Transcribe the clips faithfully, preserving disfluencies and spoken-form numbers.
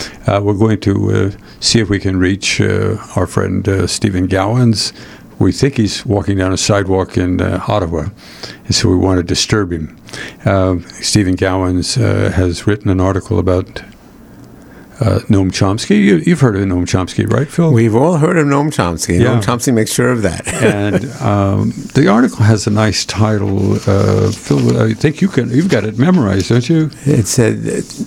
Uh, we're going to uh, see if we can reach uh, our friend uh, Stephen Gowans. We think he's walking down a sidewalk in uh, Ottawa, and so we want to disturb him. Uh, Stephen Gowans uh, has written an article about uh, Noam Chomsky. You, you've heard of Noam Chomsky, right, Phil? We've all heard of Noam Chomsky. Yeah. Noam Chomsky makes sure of that. And um, the article has a nice title. Uh, Phil, I think you can. You've got it memorized, don't you? It's a.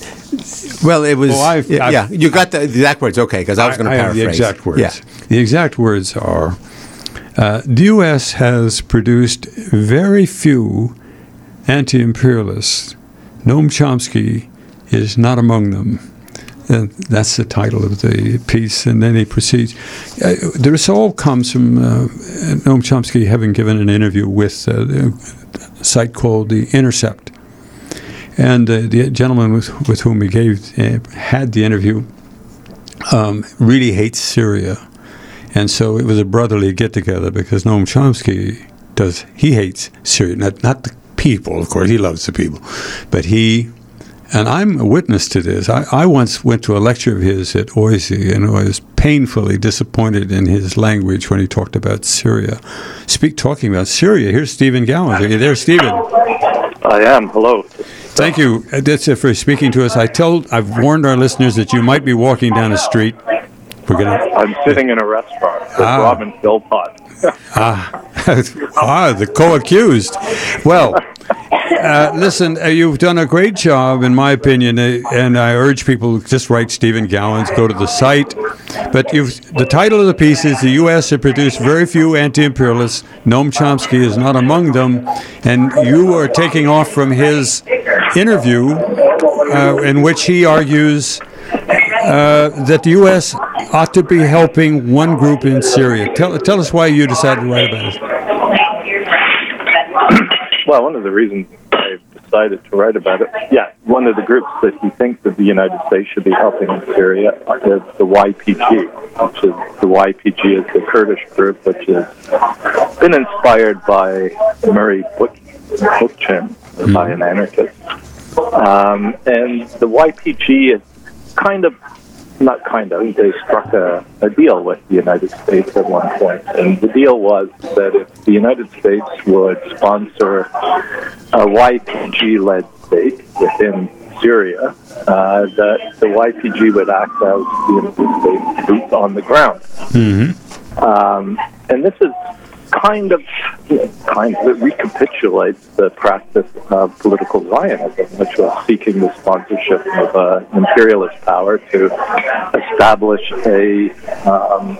Well, it was. Well, I've, yeah, I've, yeah, you got the exact words. Okay, because I was going to I have paraphrase. the exact words. Yeah. The exact words are: uh, the U S has produced very few anti-imperialists. Noam Chomsky is not among them. And that's the title of the piece, and then he proceeds. Uh, this all comes from uh, Noam Chomsky having given an interview with uh, a site called The Intercept. And uh, the gentleman with, with whom he gave uh, had the interview um, really hates Syria. And so it was a brotherly get-together because Noam Chomsky does, he hates Syria. Not, not the people, of course, he loves the people, but he... And I'm a witness to this. I, I once went to a lecture of his at O I S E and I was painfully disappointed in his language when he talked about Syria. Speak talking about Syria. Here's Stephen Gowans. Are you there, Stephen? I am. Hello. Thank you. That's it for speaking to us. I told, I've warned our listeners that you might be walking down the street. We're gonna. I'm sitting in a restaurant with Ah. Robin Philpott. ah, ah, the co-accused. Well. Uh, listen, uh, you've done a great job, in my opinion, uh, and I urge people just write Stephen Gowans, go to the site. But you've, the title of the piece is "The U S have produced very few anti-imperialists. Noam Chomsky is not among them," and you are taking off from his interview, uh, in which he argues uh, that the U S ought to be helping one group in Syria. Tell, tell us why you decided to write about it. Well, one of the reasons I decided to write about it, yeah, one of the groups that he thinks that the United States should be helping in Syria is the Y P G, which is the Y P G is the Kurdish group, which has been inspired by Murray Bookchin, mm-hmm. by an anarchist. Um, and the Y P G is kind of, not kind of, they struck a, a deal with the United States at one point. And the deal was that if the United States would sponsor a Y P G-led state within Syria, uh, that the Y P G would act as the United States boots on the ground. Mm-hmm. Um, and this is kind of, kind of, it recapitulates the practice of political Zionism, which was seeking the sponsorship of an imperialist power to establish a, um,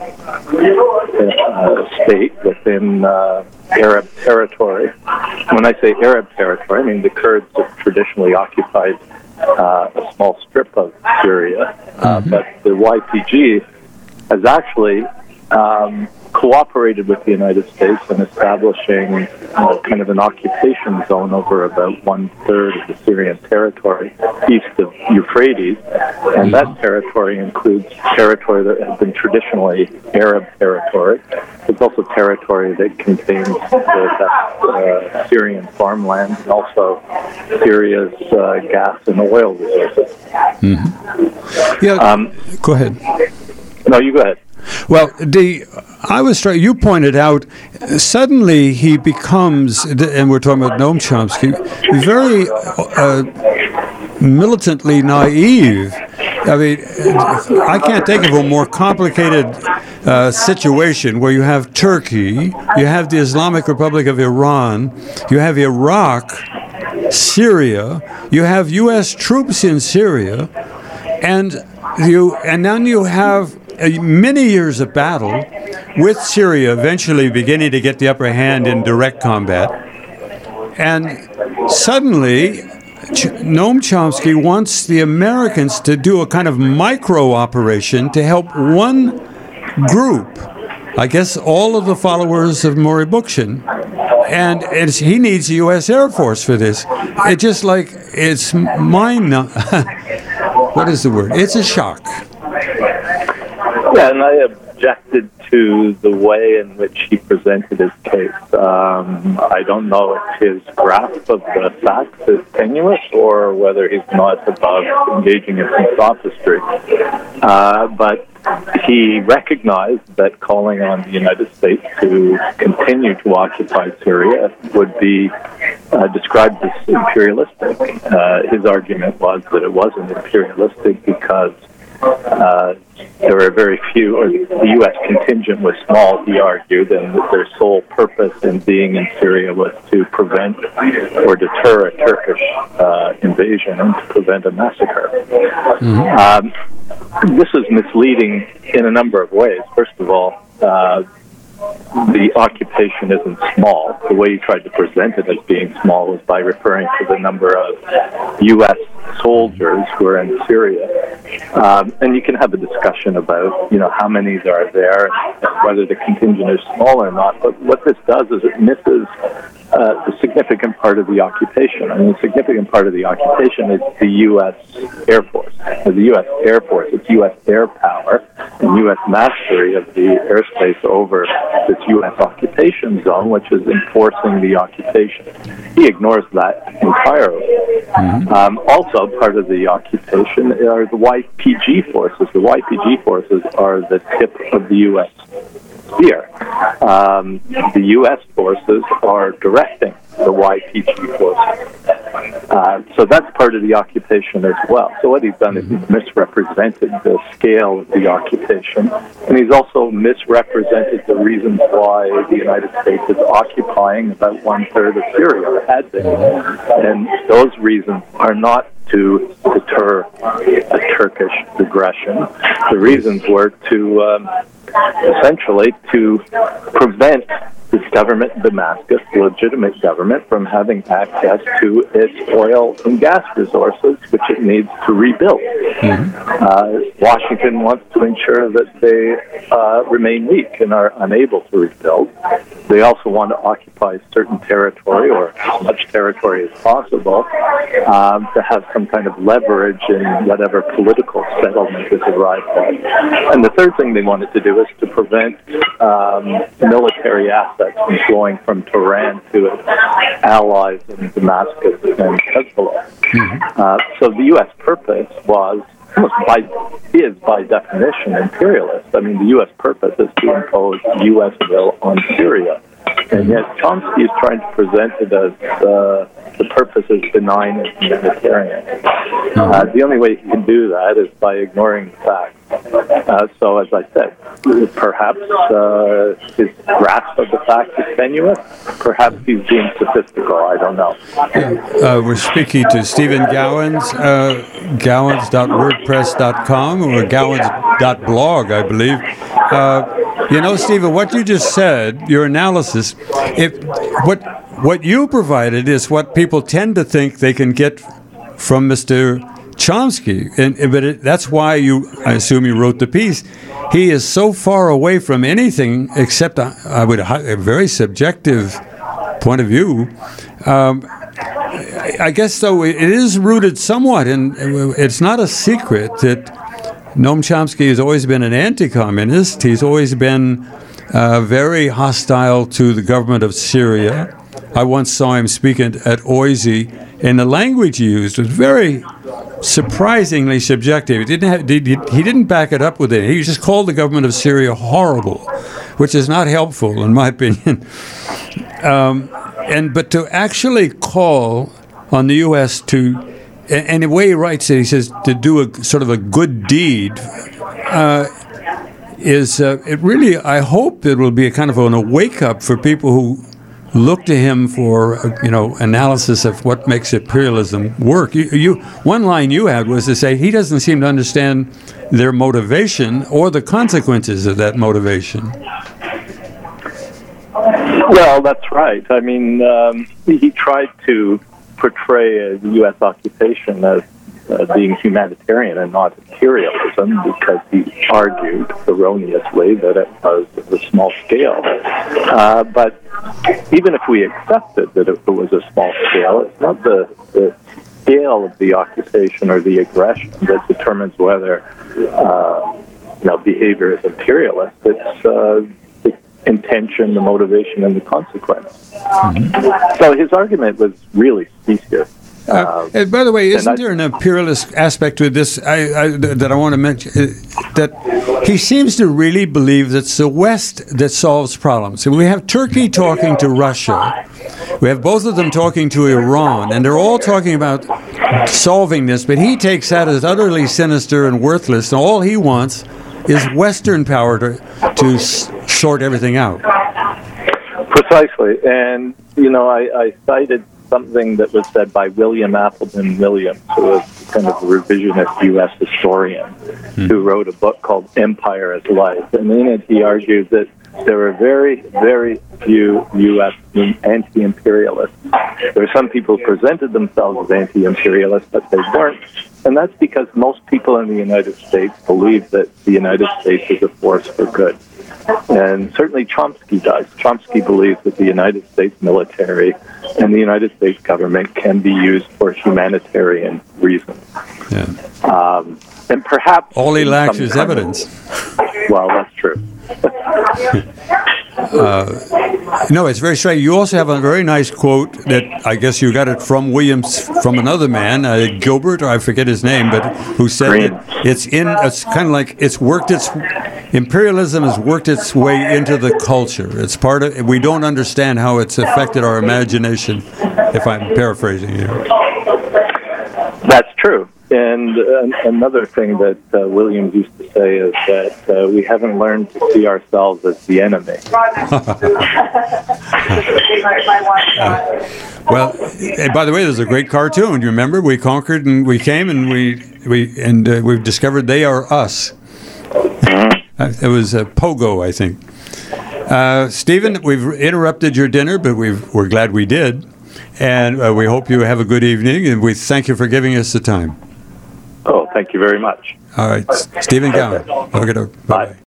a state within uh, Arab territory. When I say Arab territory, I mean the Kurds have traditionally occupied uh, a small strip of Syria, uh, mm-hmm. but the Y P G has actually um, cooperated with the United States in establishing uh, kind of an occupation zone over about one-third of the Syrian territory east of Euphrates, and that territory includes territory that has been traditionally Arab territory. It's also territory that contains the uh, Syrian farmland and also Syria's uh, gas and oil resources. Mm-hmm. Yeah, um, go ahead. No, you go ahead. Well, the I was trying. You pointed out suddenly he becomes, and we're talking about Noam Chomsky, very uh, militantly naive. I mean, I can't think of a more complicated uh, situation where you have Turkey, you have the Islamic Republic of Iran, you have Iraq, Syria, you have U S troops in Syria, and you and then you have many years of battle with Syria eventually beginning to get the upper hand in direct combat. And suddenly, Ch- Noam Chomsky wants the Americans to do a kind of micro operation to help one group, I guess all of the followers of Murray Bookchin, and it's, he needs the U S Air Force for this. It's just like, it's mind, what is the word? It's a shock. Yeah, and I objected to the way in which he presented his case. Um, I don't know if his grasp of the facts is tenuous or whether he's not above engaging in some sophistry. Uh, but he recognized that calling on the United States to continue to occupy Syria would be uh, described as imperialistic. Uh, his argument was that it wasn't imperialistic because uh, there were very few, or the U S contingent was small, he argued, and that their sole purpose in being in Syria was to prevent or deter a Turkish uh, invasion and to prevent a massacre. Mm-hmm. Um, this is misleading in a number of ways. First of all, uh, the occupation isn't small. The way he tried to present it as being small was by referring to the number of U S soldiers who are in Syria. Um, and you can have a discussion about, you know, how many there are there and whether the contingent is small or not. But what this does is it misses uh, the significant part of the occupation. I mean, the significant part of the occupation is the U S Air Force. The U S Air Force, it's U S air power and U S mastery of the airspace over this U S occupation zone, which is enforcing the occupation. He ignores that entirely. Mm-hmm. Um, also, part of the occupation are the Y P G forces. The Y P G forces are the tip of the U S spear. Um, the U S forces are directing the Y P G forces. Uh, so that's part of the occupation as well. So what he's done is he's misrepresented the scale of the occupation, and he's also misrepresented the reasons why the United States is occupying about one-third of Syria, or had been. And those reasons are not to deter a Turkish aggression. The reasons were to um, essentially to prevent this government in Damascus, the legitimate government, from having access to its oil and gas resources, which it needs to rebuild. Mm-hmm. Uh, Washington wants to ensure that they uh, remain weak and are unable to rebuild. They also want to occupy certain territory, or as much territory as possible, um, to have some kind of leverage in whatever political settlement is arrived at. And the third thing they wanted to do is to prevent um, military assets from flowing from Tehran to its allies in Damascus and Hezbollah. Mm-hmm. Uh, so the U S purpose was, almost by, is by definition imperialist. I mean, the U S purpose is to impose U S will on Syria. And yet Chomsky is trying to present it as uh, the purpose is benign and humanitarian. Uh, the only way he can do that is by ignoring the facts. Uh, so, as I said, perhaps uh, his grasp of the facts is tenuous. Perhaps he's being sophistical. I don't know. Uh, we're speaking to Stephen Gowans, uh, gowans dot wordpress dot com or gowans dot blog, I believe. Uh, you know, Stephen, what you just said, your analysis, if what what you provided is what people tend to think they can get from Mister Chomsky, and but it, that's why you, I assume you wrote the piece. He is so far away from anything except a, I would a very subjective point of view. Um, I, I guess though it is rooted somewhat in. It's not a secret that Noam Chomsky has always been an anti-communist. He's always been uh, very hostile to the government of Syria. I once saw him speak at, at Oise, and the language he used was very surprisingly subjective. He didn't have, he, he didn't back it up with it. He just called the government of Syria horrible, which is not helpful in my opinion. Um, and but to actually call on the U S to, and, and the way he writes it, he says to do a sort of a good deed. Uh, is uh, it really? I hope it will be a kind of an, a wake up for people who look to him for, you know, analysis of what makes imperialism work. You, you, one line you had was to say he doesn't seem to understand their motivation or the consequences of that motivation. Well, that's right. I mean, um, he tried to portray the U S occupation as uh, being humanitarian and not imperialism, because he argued erroneously that it was a small scale. Uh, but even if we accepted that it was a small scale, it's not the, the scale of the occupation or the aggression that determines whether uh, you know, behavior as imperialist. It's uh, the intention, the motivation, and the consequence. Mm-hmm. So his argument was really specious. Uh, and by the way, isn't there an imperialist aspect to this I, I, that I want to mention? Uh, that he seems to really believe that it's the West that solves problems. And we have Turkey talking to Russia. We have both of them talking to Iran, and they're all talking about solving this, but he takes that as utterly sinister and worthless, and all he wants is Western power to, to s- sort everything out. Precisely. And, you know, I, I cited something that was said by William Appleton Williams, who was kind of a revisionist U S historian, hmm. who wrote a book called Empire as Life. And in it, he argued that there were very, very few U S anti-imperialists. There were some people who presented themselves as anti-imperialists, but they weren't. And that's because most people in the United States believe that the United States is a force for good. And certainly Chomsky does. Chomsky believes that the United States military and the United States government can be used for humanitarian reasons. Yeah. Um, and perhaps... All he lacks is evidence. Well, that's true. uh, no, it's very strange. You also have a very nice quote that I guess you got it from Williams, from another man, uh, Gilbert, or I forget his name, but who said Green. that it's in, it's kind of like it's worked its, imperialism has worked its way into the culture. It's part of, we don't understand how it's affected our imagination, if I'm paraphrasing here. That's true. And uh, another thing that uh, Williams used to say is that uh, we haven't learned to see ourselves as the enemy. uh, well, and by the way, there's a great cartoon. You remember? We conquered and we came and we we and uh, we've discovered they are us. Mm-hmm. Uh, it was uh, Pogo, I think. Uh, Stephen, we've interrupted your dinner, but we've, we're glad we did. And uh, we hope you have a good evening, and we thank you for giving us the time. Oh, thank you very much. All right. Stephen Gowan. Okay. Bye. Bye.